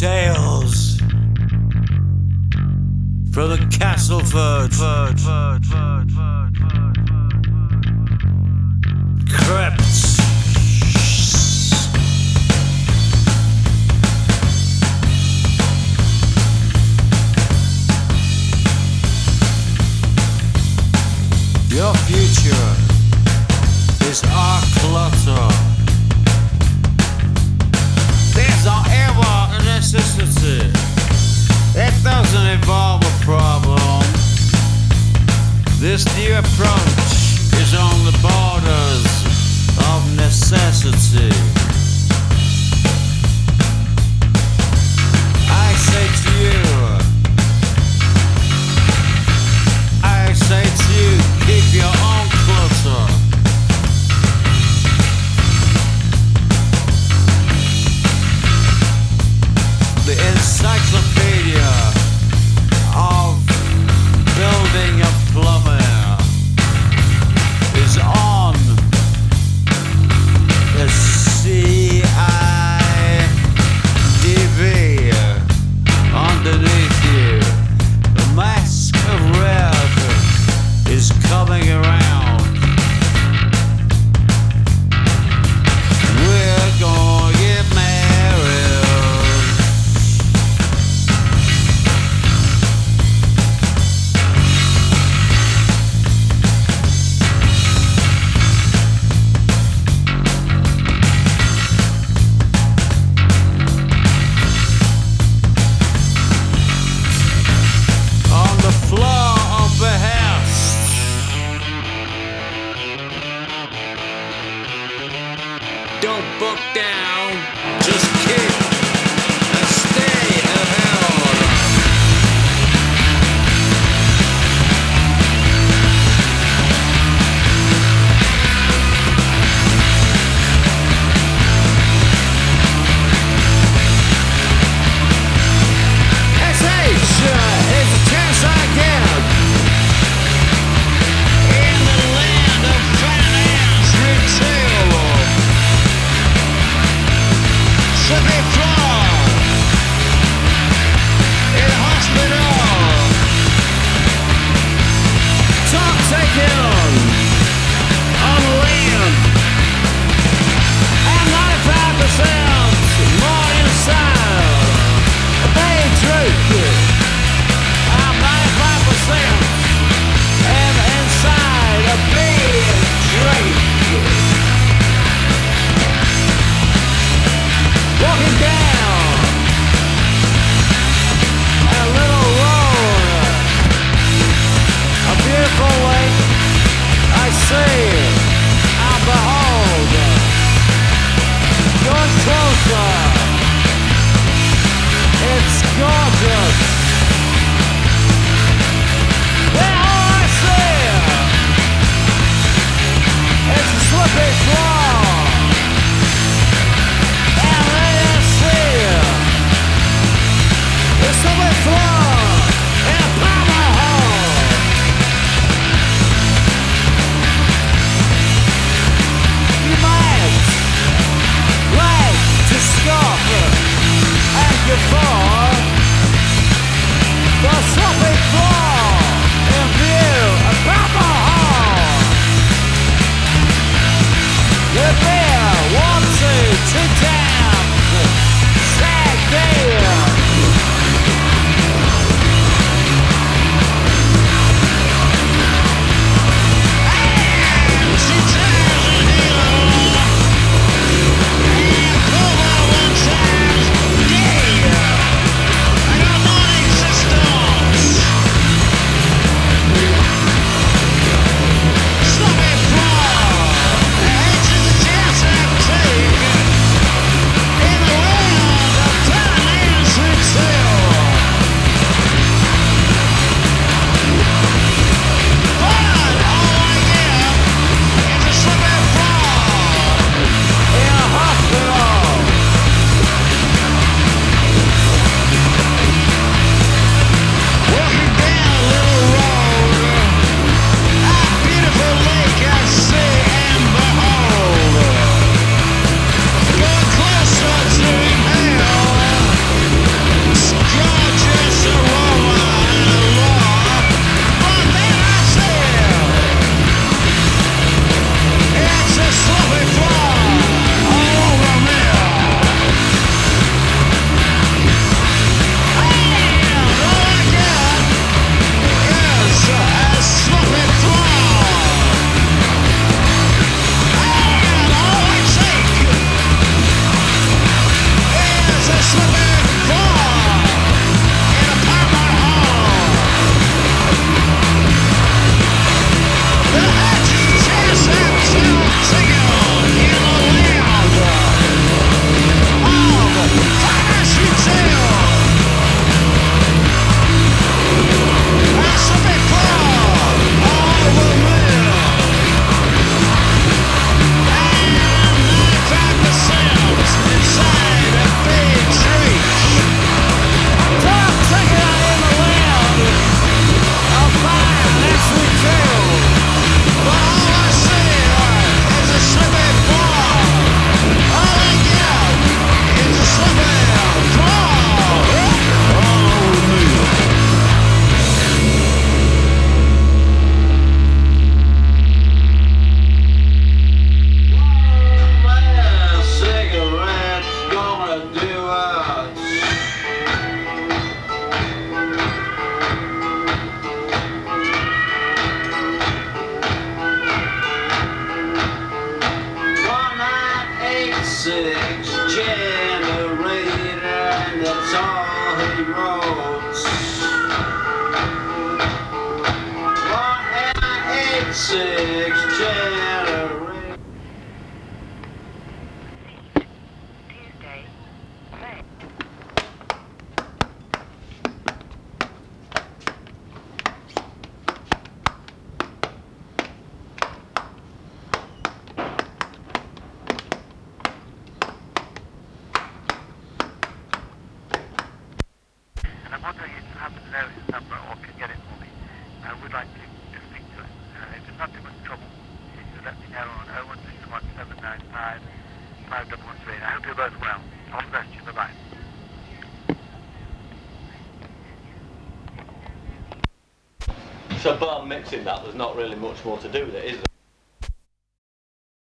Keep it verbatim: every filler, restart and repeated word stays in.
Tales from the Castleford crypts. Your future is our clutter. There's not ever a necessity. It doesn't involve a problem. This new approach is on the borders of necessity. I say to you, I say to you, keep your own clutter. The encyclopedia of building a plumber is on the C I D V underneath you. The mask of red is coming around. We're gonna get married. On the floor of the house. Don't buck down, just kick and stay ahead. S H is a chance I get in the land of finance retail. So they generator, and that's all he wrote. One eight six generator. Tuesday, May. And I'm wondering if you happen to know his number or can get it for me. I would like to, to speak to him. Uh, if it's not too much trouble, if you let me know on oh one six one, seven nine five, five one one three. I hope you're both well. All the best to you. Bye-bye. So bar mixing that, there's not really much more to do with it, is there?